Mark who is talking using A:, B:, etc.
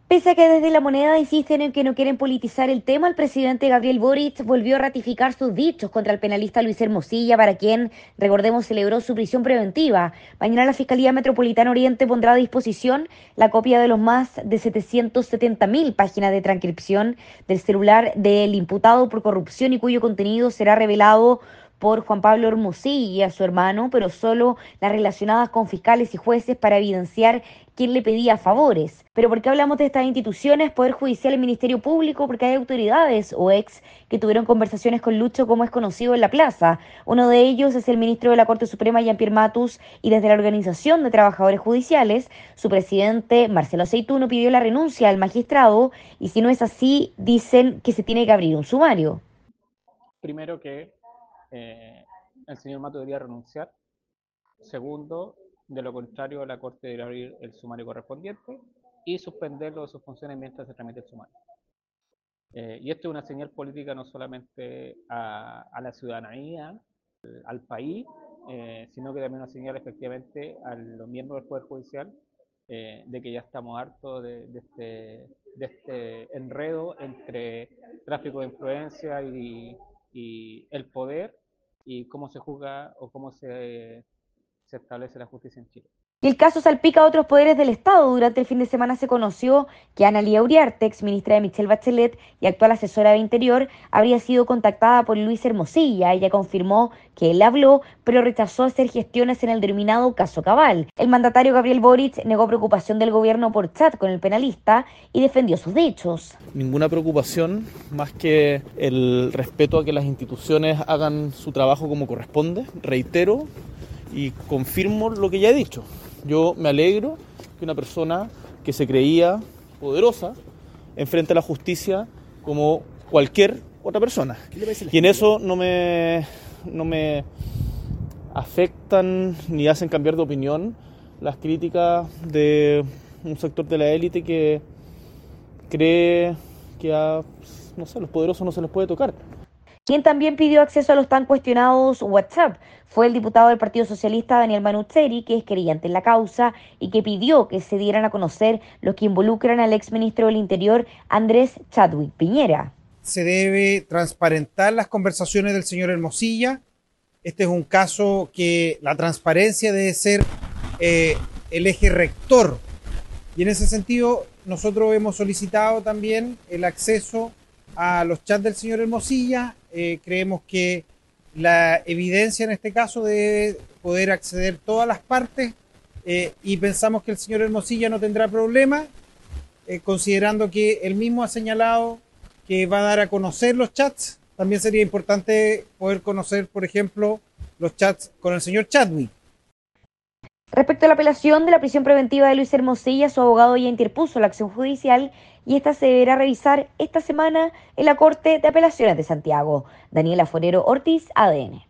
A: Pese a que desde La Moneda insisten en que no quieren politizar el tema, el presidente Gabriel Boric volvió a ratificar sus dichos contra el penalista Luis Hermosilla, para quien, recordemos, celebró su prisión preventiva. Mañana la Fiscalía Metropolitana Oriente pondrá a disposición la copia de los más de 770.000 páginas de transcripción del celular del imputado por corrupción y cuyo contenido será revelado por Juan Pablo Hermosilla, su hermano, pero solo las relacionadas con fiscales y jueces para evidenciar quién le pedía favores. Pero ¿por qué hablamos de estas instituciones? Poder Judicial y Ministerio Público, porque hay autoridades o ex que tuvieron conversaciones con Lucho, como es conocido en la plaza. Uno de ellos es el ministro de la Corte Suprema, Jean-Pierre Matus, y desde la Organización de Trabajadores Judiciales, su presidente, Marcelo Aceituno, pidió la renuncia al magistrado, y si no es así, dicen que se tiene que abrir un sumario.
B: Primero que el señor Mato debería renunciar. Segundo, de lo contrario, la Corte debería abrir el sumario correspondiente y suspenderlo de sus funciones mientras se tramite el sumario. Y esto es una señal política no solamente a la ciudadanía, al país, sino que también una señal efectivamente a los miembros del Poder Judicial de que ya estamos hartos de este enredo entre tráfico de influencia y el poder y cómo se juzga o cómo se establece la justicia en Chile.
A: Y el caso salpica a otros poderes del Estado. Durante el fin de semana se conoció que Ana Lía Uriarte, ex ministra de Michelle Bachelet y actual asesora de Interior, habría sido contactada por Luis Hermosilla. Ella confirmó que él habló, pero rechazó hacer gestiones en el denominado caso Cabal. El mandatario Gabriel Boric negó preocupación del gobierno por chat con el penalista y defendió sus dichos.
C: Ninguna preocupación más que el respeto a que las instituciones hagan su trabajo como corresponde. Reitero y confirmo lo que ya he dicho. Yo me alegro que una persona que se creía poderosa enfrente a la justicia como cualquier otra persona. Y en eso no me afectan ni hacen cambiar de opinión las críticas de un sector de la élite que cree que a los poderosos no se les puede tocar.
A: Quien también pidió acceso a los tan cuestionados WhatsApp fue el diputado del Partido Socialista, Daniel Manucheri, que es querellante en la causa y que pidió que se dieran a conocer los que involucran al exministro del Interior, Andrés Chadwick Piñera.
D: Se debe transparentar las conversaciones del señor Hermosilla. Este es un caso que la transparencia debe ser el eje rector. Y en ese sentido, nosotros hemos solicitado también el acceso a los chats del señor Hermosilla. Creemos que la evidencia en este caso debe poder acceder todas las partes y pensamos que el señor Hermosilla no tendrá problema, considerando que él mismo ha señalado que va a dar a conocer los chats. También sería importante poder conocer, por ejemplo, los chats con el señor Chadwick.
A: Respecto a la apelación de la prisión preventiva de Luis Hermosilla, su abogado ya interpuso la acción judicial y esta se deberá revisar esta semana en la Corte de Apelaciones de Santiago. Daniela Forero Ortiz, ADN.